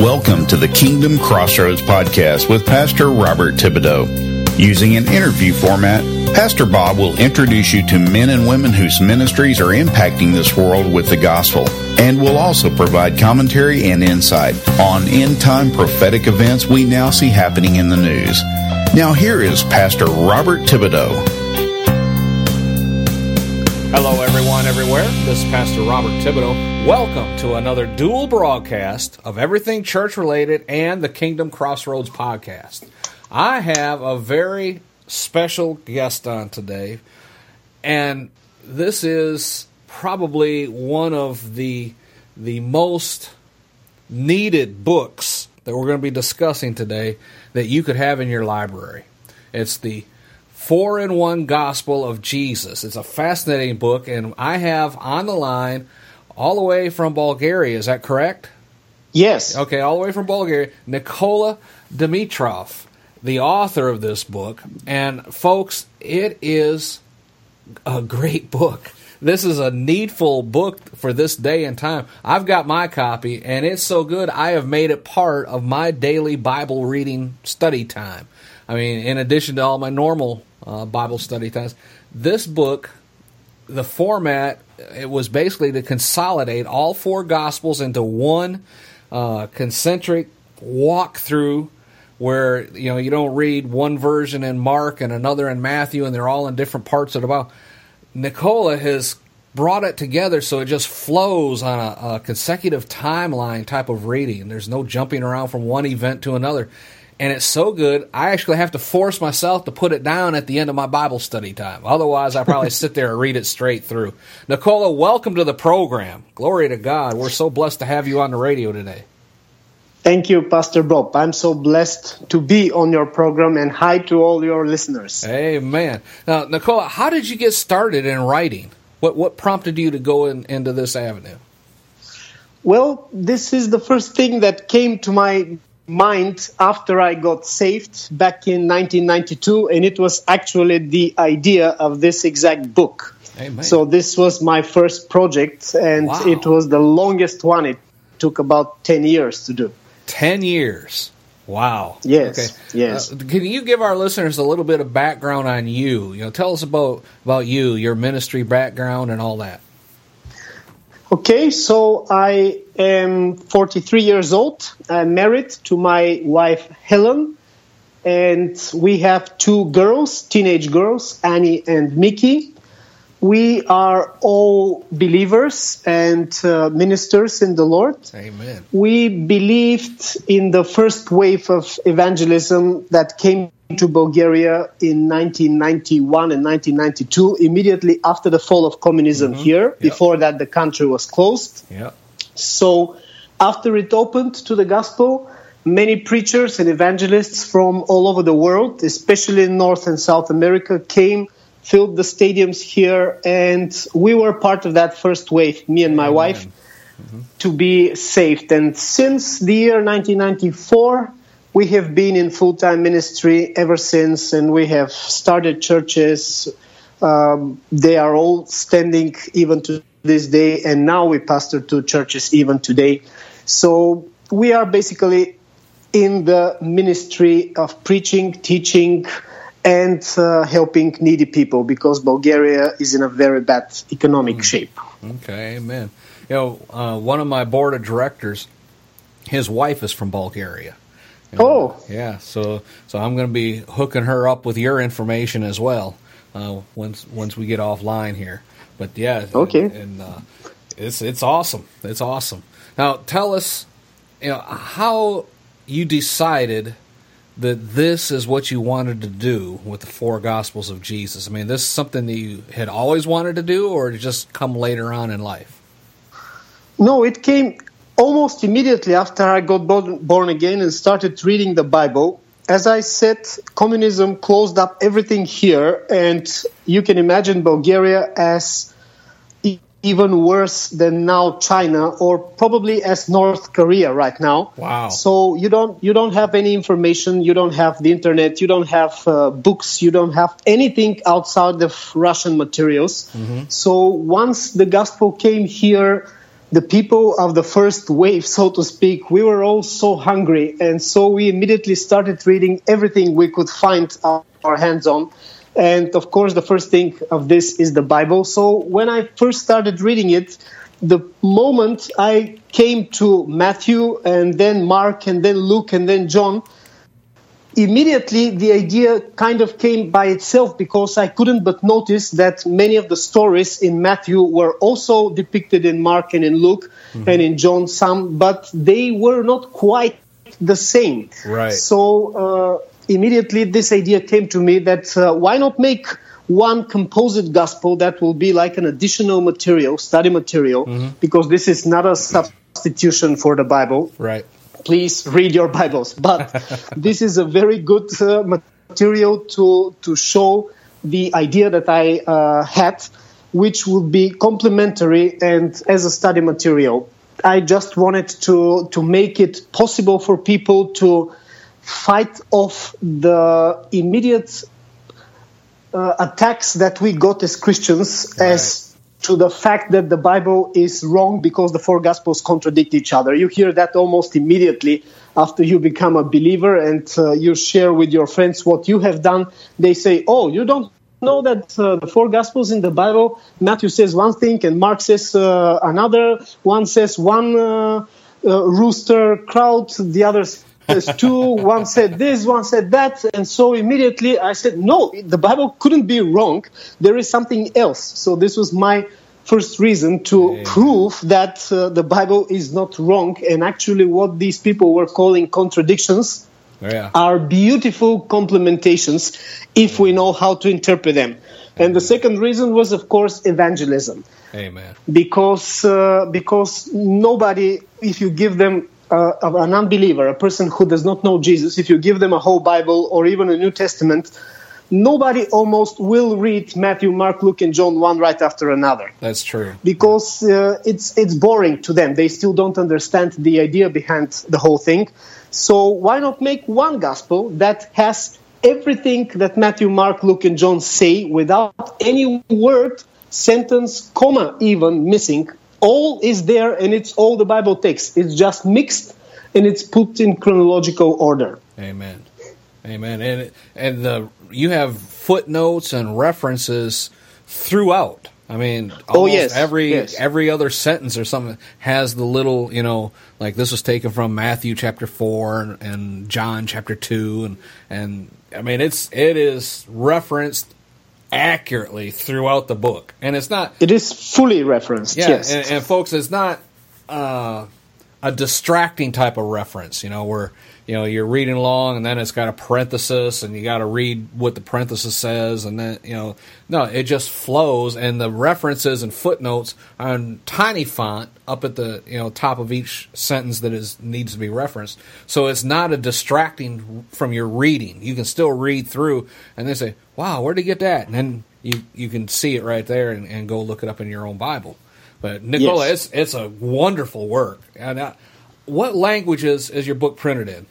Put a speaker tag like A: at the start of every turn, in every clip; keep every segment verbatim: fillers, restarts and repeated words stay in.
A: Welcome to the Kingdom Crossroads podcast with Pastor Robert Thibodeau. Using an interview format, Pastor Bob will introduce you to men and women whose ministries are impacting this world with the gospel, and will also provide commentary and insight on end-time prophetic events we now see happening in the news. Now here is Pastor Robert Thibodeau.
B: Hello everyone everywhere, this is Pastor Robert Thibodeau. Welcome to another dual broadcast of everything church-related and the Kingdom Crossroads podcast. I have a very special guest on today, and this is probably one of the, the most needed books that we're going to be discussing today that you could have in your library. It's the Four-in-One Gospel of Jesus. It's a fascinating book, and I have on the line, all the way from Bulgaria, is that correct?
C: Yes.
B: Okay, all the way from Bulgaria, Nikola Dimitrov, the author of this book. And folks, it is a great book. This is a needful book for this day and time. I've got my copy, and it's so good, I have made it part of my daily Bible reading study time. I mean, in addition to all my normal uh, Bible study times, this book, the format, it was basically to consolidate all four Gospels into one uh, concentric walkthrough where, you know, you don't read one version in Mark and another in Matthew, and they're all in different parts of the Bible. Nicola has brought it together so it just flows on a, a consecutive timeline type of reading. There's no jumping around from one event to another. And it's so good, I actually have to force myself to put it down at the end of my Bible study time. Otherwise, I probably sit there and read it straight through. Nicola, welcome to the program. Glory to God. We're so blessed to have you on the radio today.
C: Thank you, Pastor Bob. I'm so blessed to be on your program, and hi to all your listeners.
B: Amen. Now, Nicola, how did you get started in writing? What what prompted you to go in, into this avenue?
C: Well, this is the first thing that came to my mind after I got saved back in nineteen ninety-two, and it was actually the idea of this exact book.
B: Amen.
C: So this was my first project, and
B: Wow.
C: It was the longest one. It took about ten years to do.
B: Ten years. Wow.
C: Yes.
B: Okay.
C: Yes.
B: Uh, can you give our listeners a little bit of background on you? You know, tell us about about you, your ministry background, and all that.
C: Okay, so I am forty-three years old. I'm married to my wife, Helen, and we have two girls, teenage girls, Annie and Mickey. We are all believers and uh, ministers in the Lord.
B: Amen.
C: We believed in the first wave of evangelism that came to Bulgaria in nineteen ninety-one and nineteen ninety-two, immediately after the fall of communism
B: Mm-hmm.
C: here.
B: Yep.
C: Before that, the country was closed.
B: Yeah.
C: So after it opened to the gospel, many preachers and evangelists from all over the world, especially in North and South America, came, filled the stadiums here, and we were part of that first wave, me and my
B: Amen.
C: wife, mm-hmm. to be saved. And since the year nineteen ninety-four, we have been in full-time ministry ever since, and we have started churches. Um, they are all standing even to this day, and now we pastor two churches even today. So we are basically in the ministry of preaching, teaching, and uh, helping needy people, because Bulgaria is in a very bad economic mm. shape.
B: Okay, amen. You know, uh, one of my board of directors, his wife is from Bulgaria. You know,
C: oh.
B: Yeah, so so I'm going to be hooking her up with your information as well uh, once once we get offline here. But yeah,
C: okay,
B: and, and uh, it's it's awesome. It's awesome. Now tell us, you know, how you decided that this is what you wanted to do with the four Gospels of Jesus. I mean, this is something that you had always wanted to do, or did it just come later on in life?
C: No, it came almost immediately after I got born again and started reading the Bible. As I said, communism closed up everything here, and you can imagine Bulgaria as even worse than now China, or probably as North Korea right now.
B: Wow.
C: So you don't you don't have any information, you don't have the internet, you don't have uh, books, you don't have anything outside of Russian materials. Mm-hmm. So once the gospel came here, the people of the first wave, so to speak, we were all so hungry, and so we immediately started reading everything we could find our hands on. And of course, the first thing of this is the Bible. So when I first started reading it, the moment I came to Matthew and then Mark and then Luke and then John, immediately the idea kind of came by itself, because I couldn't but notice that many of the stories in Matthew were also depicted in Mark and in Luke, mm-hmm. and in John some, but they were not quite the same.
B: Right.
C: So uh, immediately this idea came to me that uh, why not make one composite gospel that will be like an additional material, study material, mm-hmm. because this is not a substitution for the Bible.
B: Right.
C: Please read your Bibles. But this is a very good uh, material to to show the idea that I uh, had, which would be complementary and as a study material. I just wanted to, to make it possible for people to fight off the immediate uh, attacks that we got as Christians, right. as to the fact that the Bible is wrong because the four Gospels contradict each other. You hear that almost immediately after you become a believer and uh, you share with your friends what you have done. They say, oh, you don't know that uh, the four Gospels in the Bible, Matthew says one thing and Mark says uh, another. One says one uh, uh, rooster crowd, the other says two. One said this, one said that. And so immediately I said, no, the Bible couldn't be wrong. There is something else. So this was my first reason to yeah. prove that uh, the Bible is not wrong. And actually what these people were calling contradictions yeah. are beautiful complementations if we know how to interpret them. And the second reason was, of course, evangelism.
B: Amen.
C: Because, uh, because nobody, if you give them Uh, of an unbeliever, a person who does not know Jesus, if you give them a whole Bible or even a New Testament, nobody almost will read Matthew, Mark, Luke, and John one right after another.
B: That's true.
C: Because uh, it's it's boring to them. They still don't understand the idea behind the whole thing. So why not make one gospel that has everything that Matthew, Mark, Luke, and John say without any word, sentence, comma even missing? All is there, and it's all the Bible takes. It's just mixed, and it's put in chronological order.
B: Amen. Amen. And and the you have footnotes and references throughout. I mean,
C: oh yes,
B: every
C: yes.
B: every other sentence or something has the little, you know, like this was taken from Matthew chapter four and, and John chapter two, and and I mean it's it is referenced accurately throughout the book, and it's not.
C: It is fully referenced.
B: Yeah,
C: yes,
B: and, and folks, it's not uh, a distracting type of reference. You know, where you know you're reading along, and then it's got a parenthesis, and you got to read what the parenthesis says, and then you know, no, it just flows, and the references and footnotes are in tiny font up at the you know top of each sentence that is needs to be referenced. So it's not a distracting from your reading. You can still read through, and then say, wow, where'd he get that? And then you, you can see it right there and, and go look it up in your own Bible. But Nicola, yes. it's it's a wonderful work. And uh, what languages is your book printed in?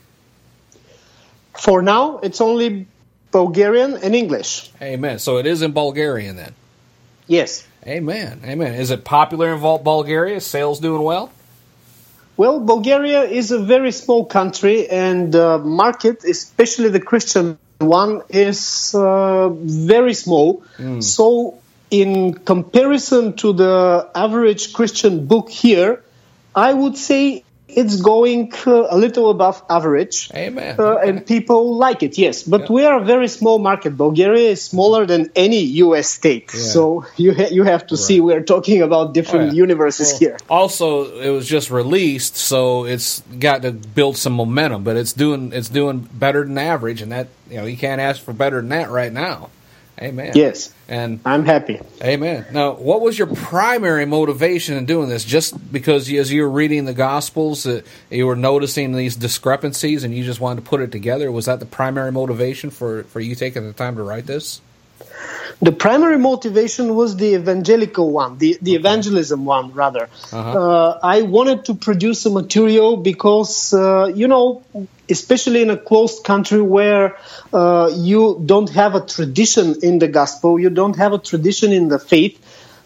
C: For now, it's only Bulgarian and English.
B: Amen. So it is in Bulgarian then?
C: Yes.
B: Amen. Amen. Is it popular in Bulgaria? Sales doing well?
C: Well, Bulgaria is a very small country, and the market, especially the Christian one, is uh, very small. Mm. So in comparison to the average Christian book here, I would say it's going uh, a little above average.
B: Amen.
C: Uh,
B: okay.
C: And people like it, yes. But yeah. we are a very small market. Bulgaria is smaller than any U S state. Yeah. So you ha- you have to right. see we're talking about different oh, yeah. universes
B: well,
C: here.
B: Also, it was just released, so it's got to build some momentum. But it's doing it's doing better than average, and that you know you can't ask for better than that right now. Amen.
C: Yes,
B: and
C: I'm happy.
B: Amen. Now, what was your primary motivation in doing this? Just because you, as you were reading the Gospels, uh, you were noticing these discrepancies and you just wanted to put it together? Was that the primary motivation for, for you taking the time to write this?
C: The primary motivation was the evangelical one, the, the okay. evangelism one, rather. Uh-huh. Uh, I wanted to produce a material because, uh, you know, especially in a closed country where uh, you don't have a tradition in the gospel, you don't have a tradition in the faith,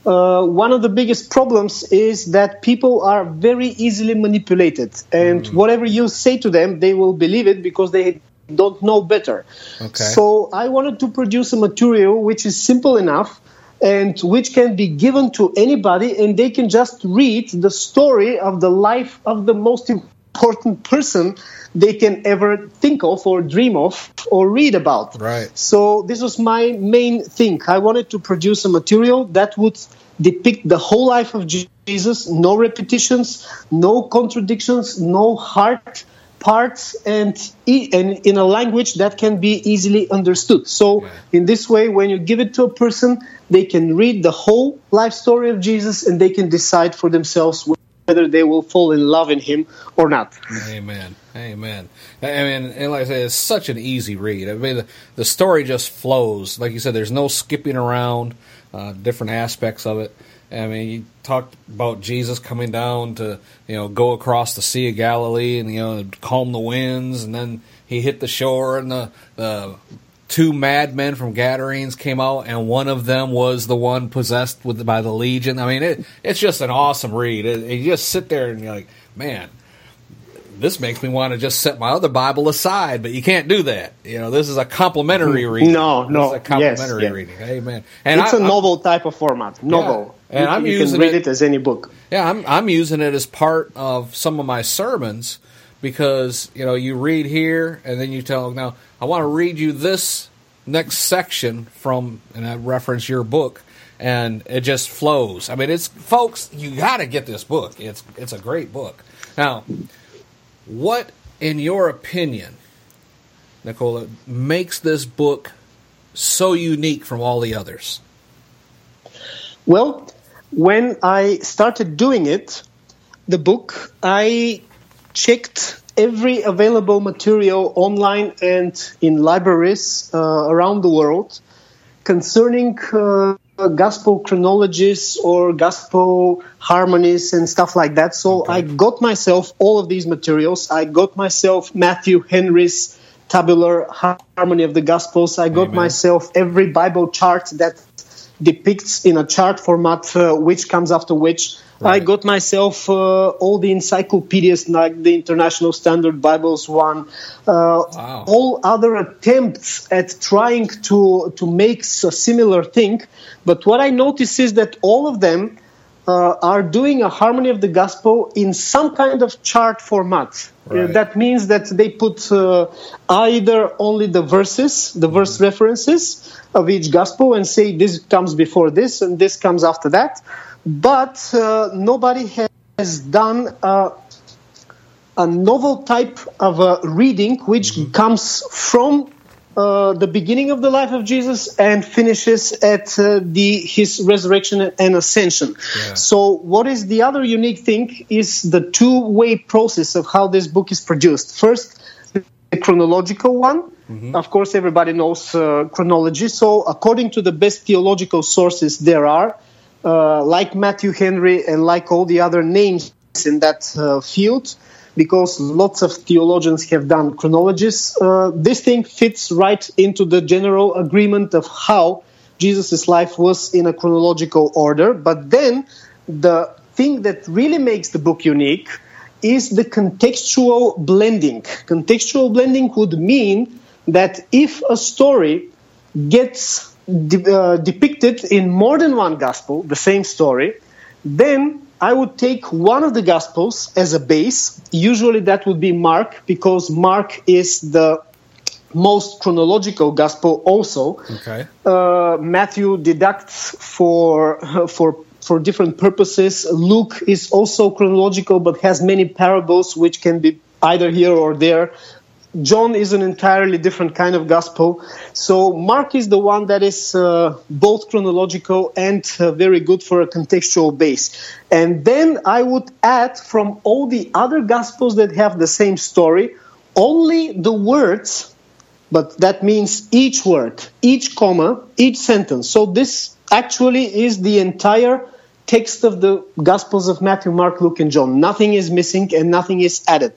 C: uh, one of the biggest problems is that people are very easily manipulated. And mm. whatever you say to them, they will believe it because they don't know better. Okay. So I wanted to produce a material which is simple enough and which can be given to anybody, and they can just read the story of the life of the most important person they can ever think of or dream of or read about.
B: Right.
C: So this was my main thing. I wanted to produce a material that would depict the whole life of Jesus, no repetitions, no contradictions, no hard parts, and, e- and in a language that can be easily understood. So yeah. in this way, when you give it to a person, they can read the whole life story of Jesus and they can decide for themselves whether they will fall in love in him or not.
B: Amen. Amen. I mean, and like I said, it's such an easy read. I mean, the, the story just flows. Like you said, there's no skipping around uh, different aspects of it. I mean, you talked about Jesus coming down to, you know, go across the Sea of Galilee and, you know, calm the winds, and then he hit the shore, and the, the two madmen from Gadarenes came out, and one of them was the one possessed with by the legion. I mean, it, it's just an awesome read. It, it, you just sit there and you're like, man, this makes me want to just set my other Bible aside, but you can't do that. You know, this is a complimentary reading.
C: No, no,
B: this is a complimentary
C: yes,
B: reading. Yes. Amen. And
C: it's I, a novel type of format. Novel.
B: Yeah, and
C: you,
B: I'm
C: you
B: using
C: can read
B: it,
C: it as any book.
B: Yeah, I'm I'm using it as part of some of my sermons because, you know, you read here and then you tell, now, I want to read you this next section from, and I reference your book, and it just flows. I mean, it's, folks, you got to get this book. It's It's a great book. Now, what, in your opinion, Nicola, makes this book so unique from all the others?
C: Well, when I started doing it, the book, I checked every available material online and in libraries uh, around the world concerning uh, gospel chronologies or gospel harmonies and stuff like that. So okay. I got myself all of these materials. I got myself Matthew Henry's Tabular Harmony of the Gospels. I got Amen. myself every Bible chart that depicts in a chart format uh, which comes after which. Right. I got myself uh, all the encyclopedias like the International Standard Bibles one, uh, wow. all other attempts at trying to, to make a similar thing. But what I notice is that all of them uh, are doing a harmony of the gospel in some kind of chart format. Right. Uh, that means that they put uh, either only the verses, the verse mm-hmm. references of each gospel and say this comes before this and this comes after that. But uh, nobody has done uh, a novel type of a reading which mm-hmm. comes from uh, the beginning of the life of Jesus and finishes at uh, the his resurrection and ascension. Yeah. So what is the other unique thing is the two-way process of how this book is produced. First, the chronological one. Mm-hmm. Of course, everybody knows uh, chronology. So according to the best theological sources there are, Uh, like Matthew Henry and like all the other names in that uh, field, because lots of theologians have done chronologies, uh, this thing fits right into the general agreement of how Jesus' life was in a chronological order. But then the thing that really makes the book unique is the contextual blending. Contextual blending would mean that if a story gets De- uh, depicted in more than one gospel, the same story, then I would take one of the gospels as a base. Usually that would be Mark, because Mark is the most chronological gospel also.
B: Okay.
C: Uh, Matthew deducts for for for different purposes. Luke is also chronological but has many parables which can be either here or there. John is an entirely different kind of gospel. So Mark is the one that is uh, both chronological and uh, very good for a contextual base. And then I would add from all the other gospels that have the same story, only the words, but that means each word, each comma, each sentence. So this actually is the entire text of the Gospels of Matthew, Mark, Luke, and John. Nothing is missing and nothing is added.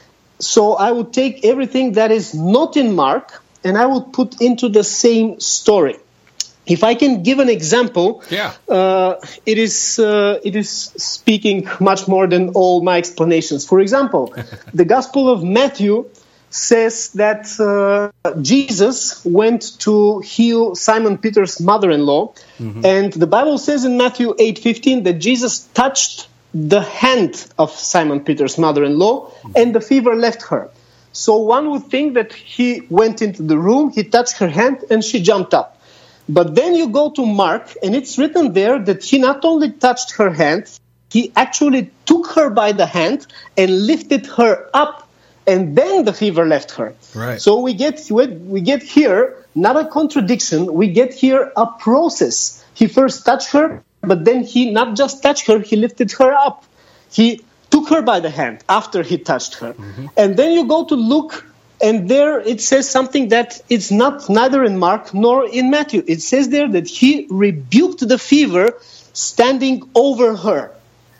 C: So I would take everything that is not in Mark and I would put into the same story. If I can give an example,
B: yeah.
C: uh, it is uh, it is speaking much more than all my explanations. For example, the Gospel of Matthew says that uh, Jesus went to heal Simon Peter's mother-in-law, mm-hmm. and the Bible says in Matthew eight fifteen that Jesus touched the hand of Simon Peter's mother-in-law, mm-hmm. and the fever left her. So one would think that he went into the room, he touched her hand, and she jumped up. But then you go to Mark, and it's written there that he not only touched her hand, he actually took her by the hand and lifted her up, and then the fever left her.
B: Right.
C: So we get we get here not a contradiction. We get here a process. He first touched her, but then he not just touched her, he lifted her up. He took her by the hand after he touched her. Mm-hmm. And then you go to Luke, and there it says something that it's not neither in Mark nor in Matthew. It says there that he rebuked the fever standing over her.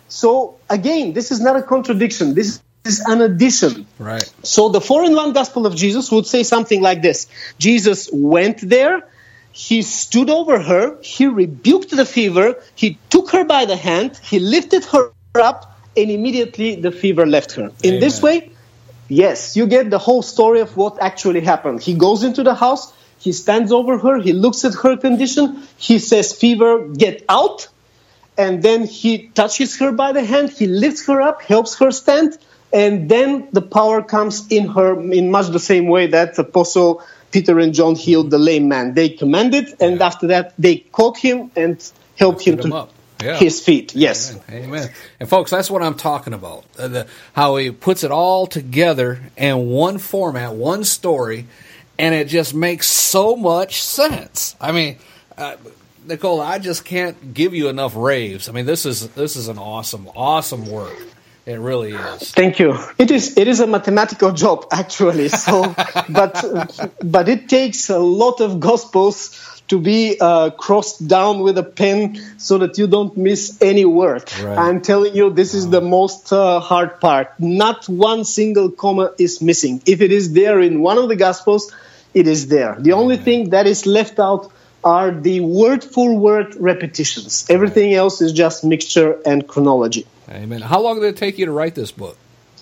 C: So again, this is not a contradiction. This is an addition.
B: Right.
C: So the four-in-one Gospel of Jesus would say something like this. Jesus went there, he stood over her, he rebuked the fever, he took her by the hand, he lifted her up, and immediately the fever left her. In
B: Amen.
C: This way, yes, you get the whole story of what actually happened. He goes into the house, he stands over her, he looks at her condition, he says, fever, get out, and then he touches her by the hand, he lifts her up, helps her stand, and then the power comes in her in much the same way that Apostle Peter and John healed the lame man. They commanded, and yeah. after that, they caught him and helped him, him to up. Yeah. His feet, yes.
B: Amen. Amen. And folks, that's what I'm talking about. Uh, the, how he puts it all together in one format, one story, and it just makes so much sense. I mean, uh, Nicole, I just can't give you enough raves. I mean, this is this is an awesome, awesome work. It really is.
C: Thank you. It is it is a mathematical job, actually. So, but but it takes a lot of gospels to be uh, crossed down with a pen so that you don't miss any word. Right. I'm telling you, this is the most uh, hard part. Not one single comma is missing. If it is there in one of the Gospels, it is there. The only Amen. Thing that is left out are the word-for-word repetitions. Everything else is just mixture and chronology.
B: Amen. How long did it take you to write this book?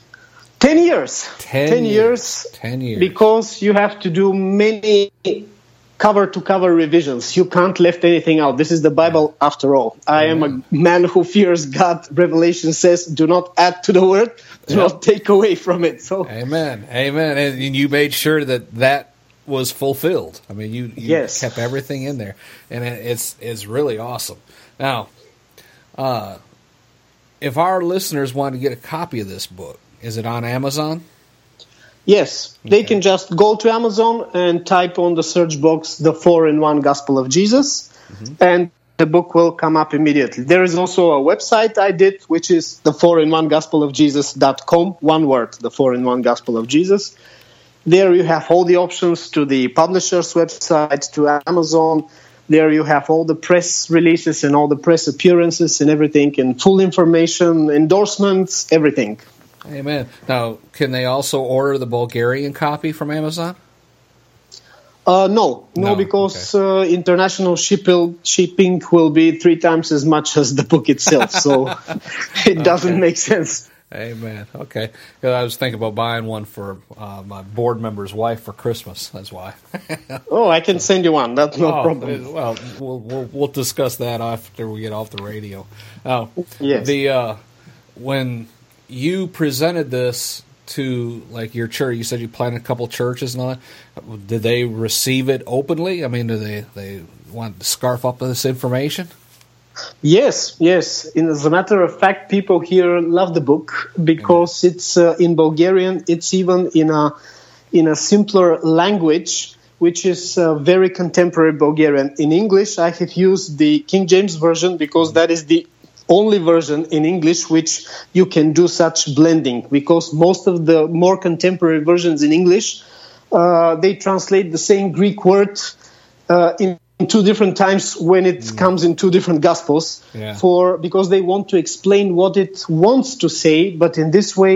C: Ten years.
B: Ten,
C: Ten
B: years.
C: years.
B: Ten years.
C: Because you have to do many cover-to-cover revisions. You can't left anything out. This is the Bible after all. I Amen. Am a man who fears God. Revelation says, do not add to the word, do yep. not take away from it. So,
B: Amen. Amen. And you made sure that that was fulfilled. I mean, you, you
C: yes.
B: kept everything in there. And it's it's really awesome. Now, uh, if our listeners want to get a copy of this book, is it on Amazon?
C: Yes, they okay. can just go to Amazon and type on the search box the four-in-one Gospel of Jesus, mm-hmm. and the book will come up immediately. There is also a website I did, which is the four in one gospel of jesus dot com, one word, the four in one Gospel of Jesus. There you have all the options to the publisher's website, to Amazon. There you have all the press releases and all the press appearances and everything, and full information, endorsements, everything.
B: Amen. Now, can they also order the Bulgarian copy from Amazon?
C: Uh, no, no, no, because okay. uh, international shipping shipping will be three times as much as the book itself, so it doesn't okay. make sense.
B: Amen. Okay. I was thinking about buying one for uh, my board member's wife for Christmas. That's why.
C: Oh, I can send you one. That's no
B: oh,
C: problem.
B: Well, well, we'll we'll discuss that after we get off the radio. Now,
C: yes.
B: the uh, when you presented this to like your church, you said you planted a couple churches and all that. Did they receive it openly? I mean, do they they want to scarf up this information?
C: Yes, yes. In, as a matter of fact, people here love the book because Amen. It's uh, in Bulgarian. It's even in a in a simpler language, which is uh, very contemporary Bulgarian. In English, I have used the King James Version because that is the only version in English which you can do such blending, because most of the more contemporary versions in English, uh, they translate the same Greek word uh, in in two different times when it mm. comes in two different gospels,
B: yeah.
C: for because they want to explain what it wants to say, but in this way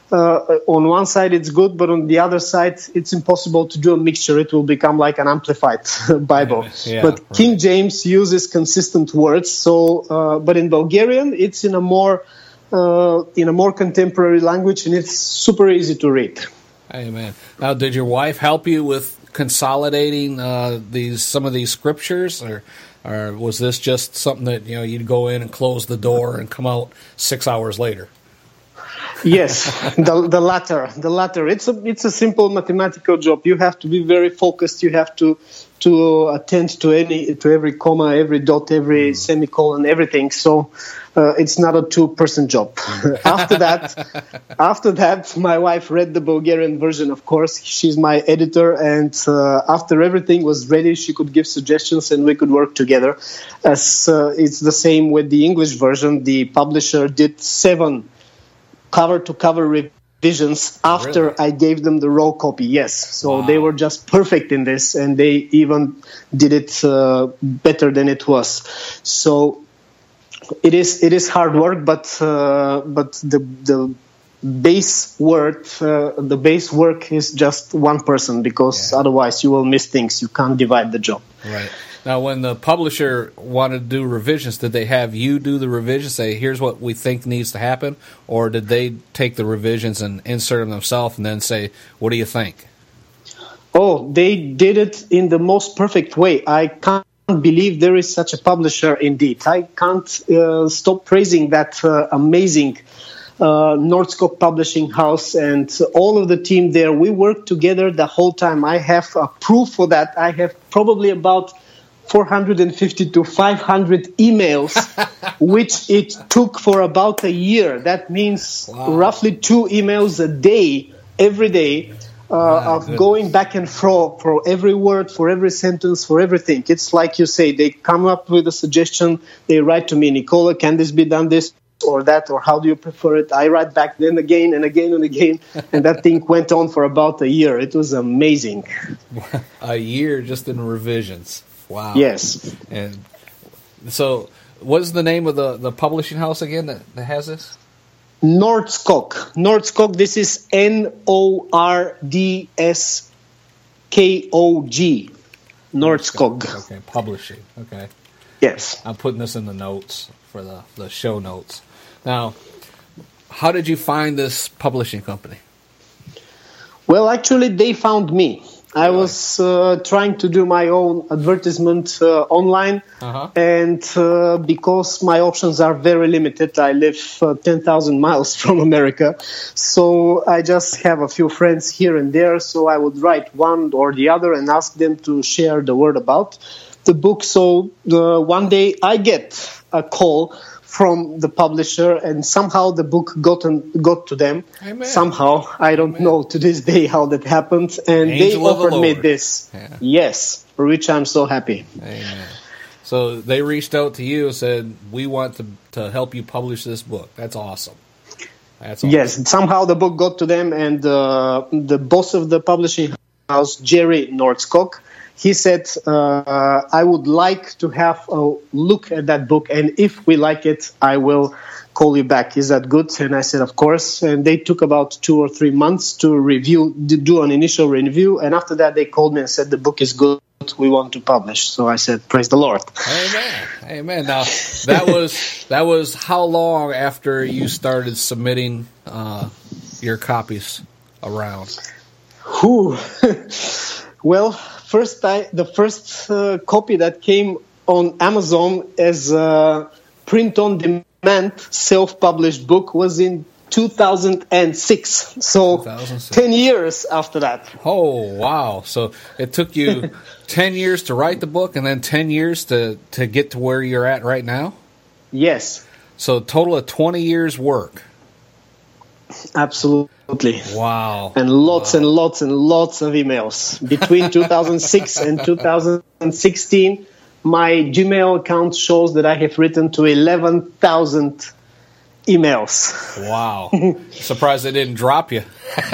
C: uh, on one side it's good, but on the other side it's impossible to do a mixture. It will become like an amplified Bible.
B: Yeah,
C: but
B: right.
C: King James uses consistent words. So, uh, but in Bulgarian, it's in a more uh, in a more contemporary language, and it's super easy to read.
B: Amen. Now, did your wife help you with consolidating uh, these some of these scriptures, or or was this just something that you know you'd go in and close the door and come out six hours later?
C: Yes, the the latter, the latter. It's a it's a simple mathematical job. You have to be very focused. You have to to attend to any to every comma, every dot, every mm. semicolon, everything. So uh, it's not a two-person job. after that, after that, my wife read the Bulgarian version. Of course, she's my editor, and uh, after everything was ready, she could give suggestions, and we could work together. As uh, it's the same with the English version. The publisher did seven cover-to-cover revisions after
B: Really?
C: I gave them the raw copy, yes. So
B: Wow.
C: they were just perfect in this, and they even did it uh, better than it was. So it is it is hard work, but uh, but the the base word uh, the base work is just one person, because
B: Yeah.
C: otherwise you will miss things. You can't divide the job.
B: Right. Now, when the publisher wanted to do revisions, did they have you do the revisions, say, here's what we think needs to happen? Or did they take the revisions and insert them themselves and then say, what do you think?
C: Oh, they did it in the most perfect way. I can't believe there is such a publisher indeed. I can't uh, stop praising that uh, amazing uh, Nordskog publishing house and all of the team there. We worked together the whole time. I have a proof for that. I have probably about four hundred fifty to five hundred emails, which it took for about a year. That means
B: Wow.
C: roughly two emails a day, every day, uh,
B: My
C: of
B: goodness.
C: going back and forth for every word, for every sentence, for everything. It's like you say, they come up with a suggestion, they write to me, Nicola, can this be done this or that, or how do you prefer it? I write back then again and again and again, and that thing went on for about a year. It was amazing.
B: A year just in revisions. Wow.
C: Yes.
B: And so, what's the name of the, the publishing house again that, that has this?
C: Nordskog. Nordskog, this is N O R D S K O G. Nordskog.
B: Okay, publishing. Okay.
C: Yes.
B: I'm putting this in the notes for the, the show notes. Now, how did you find this publishing company?
C: Well, actually, they found me. I was uh, trying to do my own advertisement uh, online,
B: Uh-huh.
C: and uh, because my options are very limited, I live uh, ten thousand miles from America, so I just have a few friends here and there, so I would write one or the other and ask them to share the word about the book. So uh, one day I get a call from the publisher, and somehow the book got on, got to them.
B: Amen.
C: Somehow, I don't
B: Amen.
C: know to this day how that happened, and
B: Angel
C: they
B: of the
C: offered me
B: Lord.
C: this.
B: Yeah.
C: Yes, for which I'm so happy.
B: Amen. So they reached out to you and said, we want to, to help you publish this book. That's awesome. That's awesome.
C: Yes, somehow the book got to them, and uh, the boss of the publishing house, Jerry Nordskog, he said, uh, I would like to have a look at that book, and if we like it, I will call you back. Is that good? And I said, of course. And they took about two or three months to review, to do an initial review, and after that they called me and said, the book is good, we want to publish. So I said, praise the Lord.
B: Amen. Amen. Now, that was that was how long after you started submitting uh, your copies around?
C: Whew. Well, first I, the first uh, copy that came on Amazon as a print-on-demand self-published book was in two thousand six. So
B: two thousand six.
C: ten years after that.
B: Oh, wow. So it took you ten years to write the book and then ten years to, to get to where you're at right now?
C: Yes,
B: So a total of twenty years work.
C: absolutely.
B: Wow.
C: And lots
B: Wow.
C: and lots and lots of emails. Between two thousand six and two thousand sixteen, my Gmail account shows that I have written to eleven thousand emails.
B: Wow. Surprised they didn't drop you.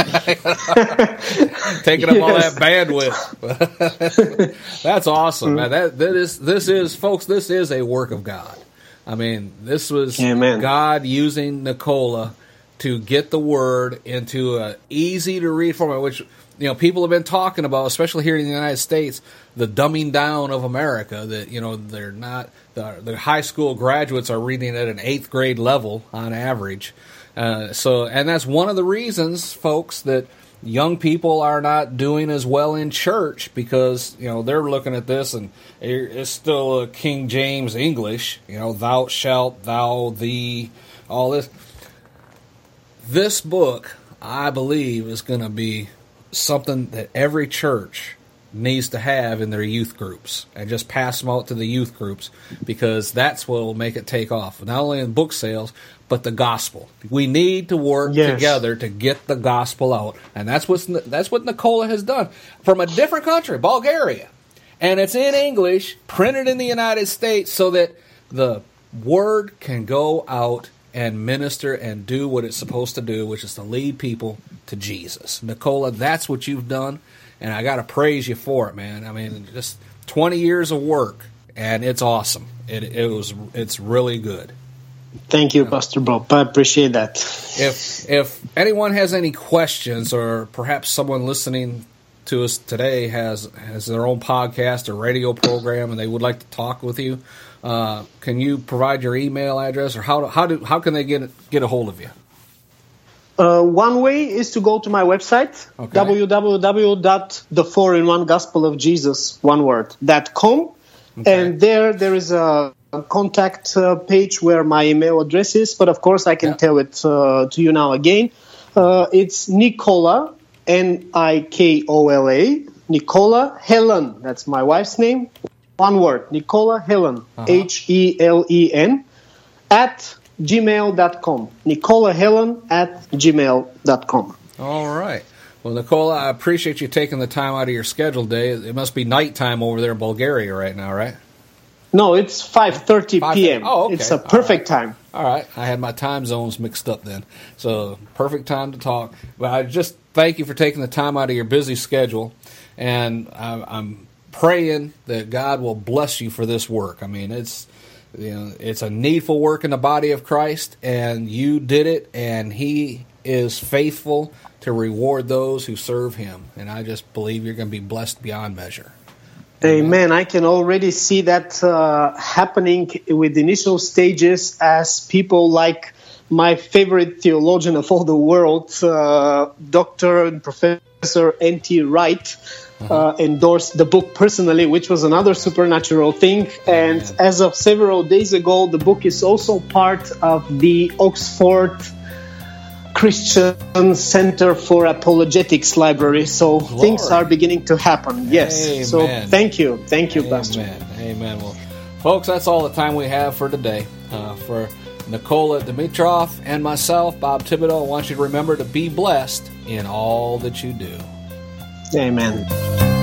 B: Taking up all that
C: Yes.
B: bandwidth. That's awesome, man. That that is this is folks, this is a work of God. I mean, this was
C: Amen.
B: God using Nicola to get the word into a easy to read format, which, you know, people have been talking about, especially here in the United States, the dumbing down of America, that, you know, they're not, the, the high school graduates are reading at an eighth grade level on average. Uh, so, and that's one of the reasons, folks, that young people are not doing as well in church, because, you know, they're looking at this and it's still a King James English, you know, thou shalt, thou, thee, all this. This book, I believe, is going to be something that every church needs to have in their youth groups, and just pass them out to the youth groups, because that's what will make it take off. Not only in book sales, but the gospel. We need to work yes. together to get the gospel out, and that's what that's what Nicola has done from a different country, Bulgaria, and it's in English, printed in the United States, so that the word can go out and minister and do what it's supposed to do, which is to lead people to Jesus. Nicola, that's what you've done, and I got to praise you for it, man. I mean, just twenty years of work, and it's awesome. It, it was, it's really good.
C: Thank you, Pastor Bob. I appreciate that.
B: If if anyone has any questions, or perhaps someone listening to us today has has their own podcast or radio program, and they would like to talk with you, uh, can you provide your email address, or how how do how can they get get a hold of you?
C: Uh, one way is to go to my website, okay. w w w dot the four in one gospel of jesus one word dot com, okay. And there there is a contact uh, page where my email address is, but of course I can yeah. tell it uh, to you now again. Uh, it's Nicola, N I K O L A, Nicola Helen, that's my wife's name, one word, Nicola Helen, uh-huh. H E L E N, at gmail dot com, Nicola Helen at gmail dot com.
B: All right. Well, Nicola, I appreciate you taking the time out of your schedule today. It must be nighttime over there in Bulgaria right now, right?
C: No, it's five thirty p.m.
B: Oh, okay.
C: It's a perfect
B: All right.
C: time.
B: All right. I had my time zones mixed up then. So, perfect time to talk. But I just thank you for taking the time out of your busy schedule. And I, I'm praying that God will bless you for this work. I mean, it's, you know, it's a needful work in the body of Christ, and you did it, and He is faithful to reward those who serve Him. And I just believe you're going to be blessed beyond measure.
C: Amen. I can already see that uh, happening with initial stages, as people like my favorite theologian of all the world, uh, Doctor and Professor N T Wright, uh, endorsed the book personally, which was another supernatural thing. And Amen. As of several days ago, the book is also part of the Oxford Christian Center for Apologetics Library, so Glory. Things are beginning to happen. Yes.
B: Amen.
C: So thank you. Thank you,
B: Amen.
C: Pastor.
B: Amen. Well, folks, that's all the time we have for today. Uh, for Nicola Dimitrov and myself, Bob Thibodeau, I want you to remember to be blessed in all that you do.
C: Amen.